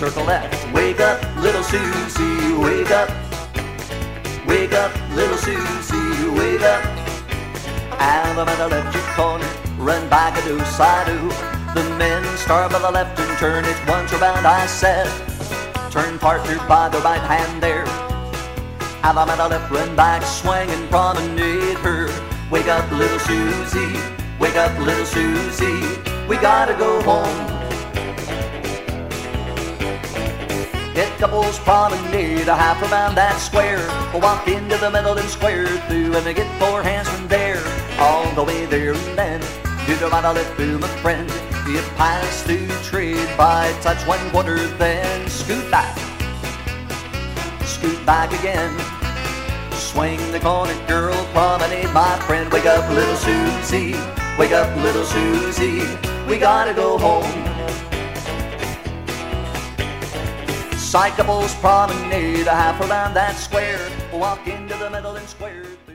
circle left. Wake up, little Susie, wake up. Wake up, little Susie, wake up. And I'm at the left corner, run back a do, side do. The men start by the left and turn it once around, I said. Turn partner by the right hand there. And I'm at the left, run back, swing and promenade her. Wake up, little Susie, wake up, little Susie, we gotta go home. Get couples promenade a half around that square. We'll walk into the middle and square through, and they get 4 hands from there. All the way there and then, to the right, I'll let through, my friend. You pass through trade by touch 1/4, then scoot back again. Swing the corner, girl, promenade, my friend. Wake up, little Susie, wake up, little Susie, we gotta go home. Side couples promenade a half around that square. Walk into the middle and square.